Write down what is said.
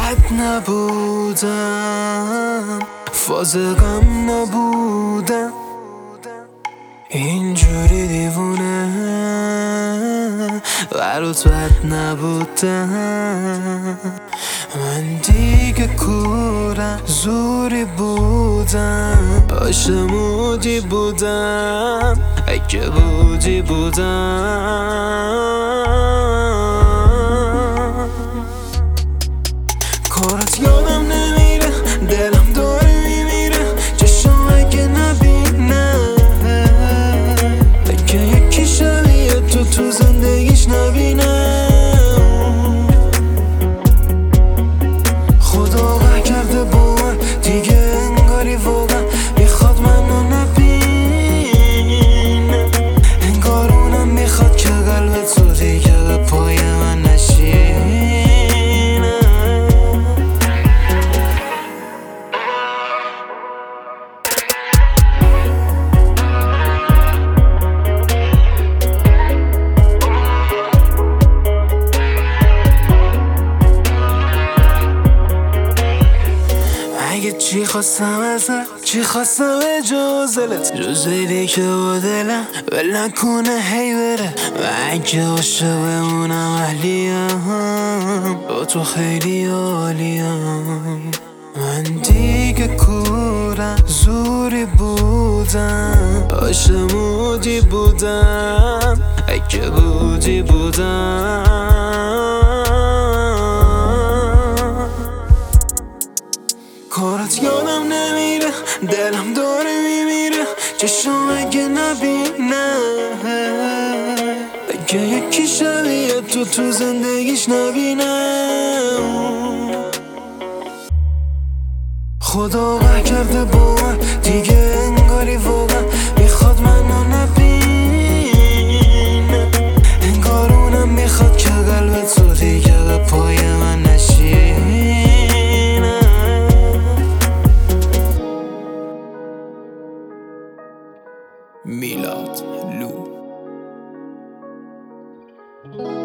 بد نبودم، فازقم نبودم، اینجوری دیوونه برات بد نبودم. من دیگه کورم، زوری بودم، آشمودی بودم، اگه بودی بودم. کارت یادم نمیره، دلم داره میمیره، چشم اگه نبینه، اگه یکی شبیه تو زندگیش نبینه. خدا قهر کرده با من دیگه، انگاری واقعا میخواد منو نبینه، انگار اونم میخواد که قلب تو دیگه به پای من نشینه. اگه چی خواستم ازت، چی خواستم جز دلت، جز دیدی که با دلم ول نکنه هی بره. و اگه عاشق بمونم اهلیم، با تو خیلی عالیم. من دیگه کورم، زوری بودم، آشمودی بودم، اگه بودی بودم. کارت یادم نمیره، دلم داره میمیره، چشم اگه نبینه، اگه یکی شبیه تو زندگیش نبینه. خدا قهر کرده با من دیگه، انگاری واقعا میخواد منو نبینه، انگار اونم میخواد که قلب تو دیگه به پای من نشینه. میلاد لو